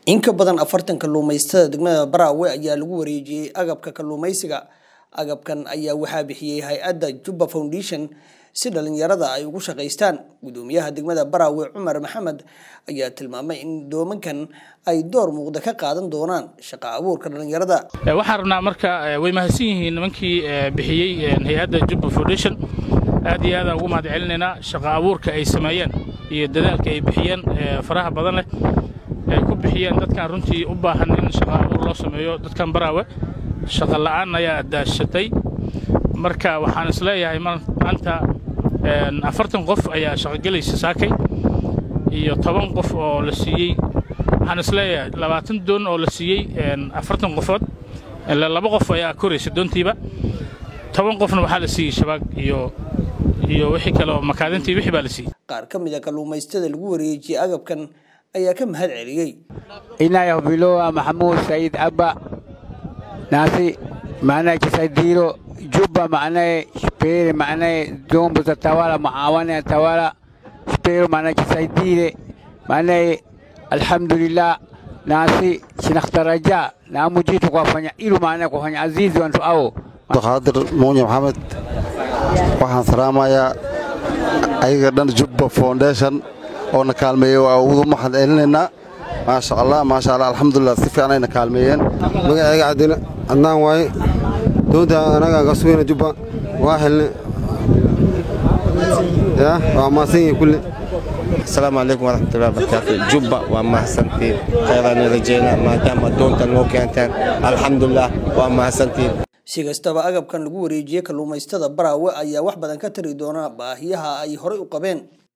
In ka badan 40 kalluumaysatada degmada Barawe ayaa lagu wareejiyay agabka kalluumaysiga. Agabkan ayaa waxaa bixiyay hay'adda Jubba Foundation si dhalinyarada ay ugu shaqeystaan. Gudoomiyaha degmada Barawe Cumar Maxamed ayaa tilmaamay in doomankan ay door muuqda ka qaadan doonaan shaqo abuurka dhalinyarada. Waxaan rabnaa marka way mahadsan yihiin nimankii bixiyay hay'adda Jubba Foundation. aad iyo aad ugu mahadcelinayna shaqo abuurka ay sameeyeen iyo dadaalka ay bixiyeen faraha badan leh ay ku bixiyeen dadkan runtii u baahan in shaqo abuur loo sameeyo dadkan Barawe shaqo la'aan ayaa daashatay marka waxaan isleeyahay maanta 40 qof ayaa shaqo galaysa saakay iyo 10 qof oo la siiyay waxaan isleeyahay 20 doon oo la siiyay 40 qofood ilaa 2 qof ayaa koraysa doontiiba 10 qofna waxaa la siiyay shabaag iyo wixii kale oo makaadintii wixii baa la siiyay qaar ka mid ah kalluumaysatada lagu wareejiyay agabkan ayaa ka mahad celiyay inaya bilowa Maxamuud Said Abba nasi maana kisaidiro Jubba maana spere maana dombo tatawala maawana tawala spere maana kisaidire maana alhamdulillah nasi sinaktaraja na mujitu kufanya ilu maana kufanya azizi wantu au Qadir Muunya Maxamed waxaan salaamayaa ayaga dhan Jubba Foundation oo na kaalmeeyo oo mahad celinayna ma sha Allah alxamdulillah si fiican ay na kaalmeeyeen magacayga cadina annaan way doonta anaga ka sugayna Jubba waa helne ya waa maasin kulli السلام عليكم ورحمة الله وبركاته جبة وما حسنتين خيرا رجينا ما دام دونتا نوكيانتان الحمد لله وما حسنتين si kastaba agabkan lagu wareejiyay kalluumaysatada Barawe ayaa wax badan ka tari doona baahiyaha ay hore u qabeen.